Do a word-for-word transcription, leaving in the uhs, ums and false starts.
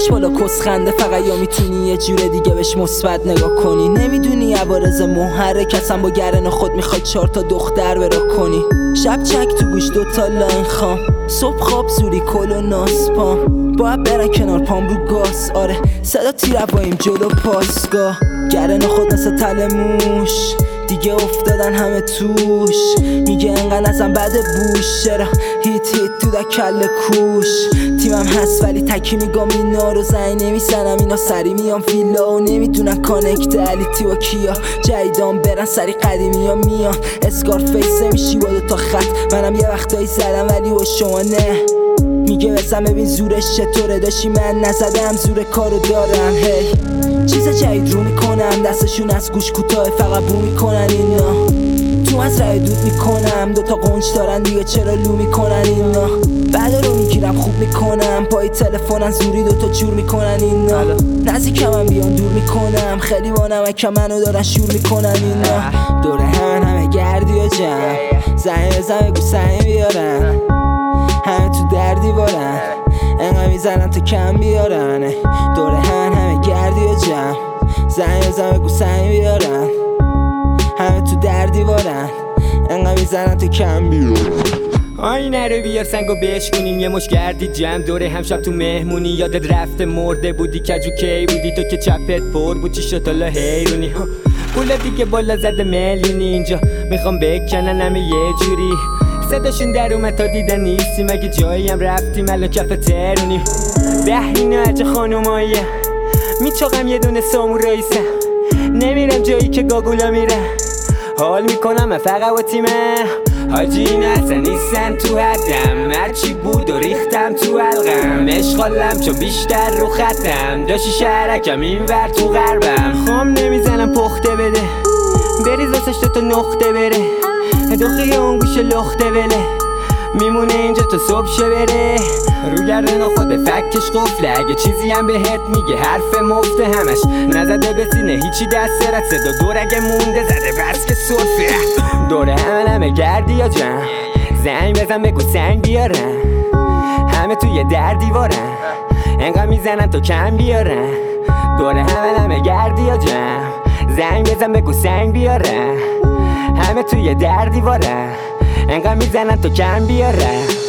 چش بالا کس خنده، فقط یا میتونی یه جوره دیگه بهش مثبت نگاه کنی. نمیدونی عوارض محرکتم با گرن خود میخوای چهار تا دختر برا کنی. شب چک تو گوش دوتا لاین خام، صبح خواب زوری کل و ناسپام، باید برن کنار پام رو گاز. آره صدا تیر هواییم جلو پاسگاه، گرن خود مثل تل موش دیگه افتادن همه توش. میگه انقدر ازم بد بوش، چرا هیت هیت تو دا کل کوش. تیمم هست ولی تکی میگم اینا رو زنگ نمیزنم، اینا سری میان ویلا و نمیدونن کانکت علیتی و کیا. جدیدان برن سری قدیمی ها میان، اسکار فیس نمیشی با دوتا خط. منم یه وقتایی زدم ولی و شما نه. میگه بزن ببین زورش چطوره، داشتی من نزدم زور کارو دارم. هی چیز جدید رو میکنم، دستشون از گوش کوتاه فقط بو میکنن اینا. تو از رای دود میکنم، دوتا قنچ دارن دیگه چرا لو میکنن اینا. بعد رو میگیرم خوب میکنم، پای تلفنن زوری دوتا جور میکنن اینا. نزدیکم هم بیان دور میکنم، خیلی با نمکم منو دارن شور میکنن اینا. دوره همه همه گردی و جمع، زنگ بزن بگو سنگ بیارن، همه تو دردی بارن، انقدر میزنن تا کم بیارن. دوره همه همه گردی و جمع، زنگ بزن بگو سنگ بیارن، همه تو دردی بارن، انقدر میزنن تا کم بیارن. آینه رو بیار سنگو بشکنیم، یه مش گردی جمع دوره هم شب تو مهمونی. یادت رفته مرده بودی کجو کی بودی تو که چپت پر بود چی شد حالا حیرونی. پولا دیگه بالا زده میلیونی، اینجا میخوام بکنن همه یه جوری. صداشون در اومد تا دیدن نیستی، مگه جایی هم رفتیم الان کف ترونی. بحرین عجه خانوماییه، میچاقم یه دونه ساموراییسم، نمیرم جایی که گاگولا میرم. حال میکنم فقط با تیمه، حاجی این اصلا نیستن تو حدم. هرچی بود و ریختم تو حلقم، اشغالم چون بیشتر رو خطم. داشتی شهرکم این ور تو غربم، خام نمیزنم پخته بده، بریز واسش تا نقطه بره. دخی اون گوش لخته بله، میمونه اینجا تا صبح شه بره. رو گردن خود فکش قفله، اگه چیزی هم بهت میگه حرف مفته. همش نزده به سینه هیچی دست رد، صدا دورگه مونده زده بس که صرفه. دوره همه همه گردی یا جمع، زنگ بزن بگو سنگ بیارن، همه توی در دیوارن، انقدر میزنن تو کم بیارن. دوره همه همه گردی یا جمع، زنگ بزن بگو سنگ بیارن، همه توی در دیوارن، انقدر میزنن تو کم بیارن.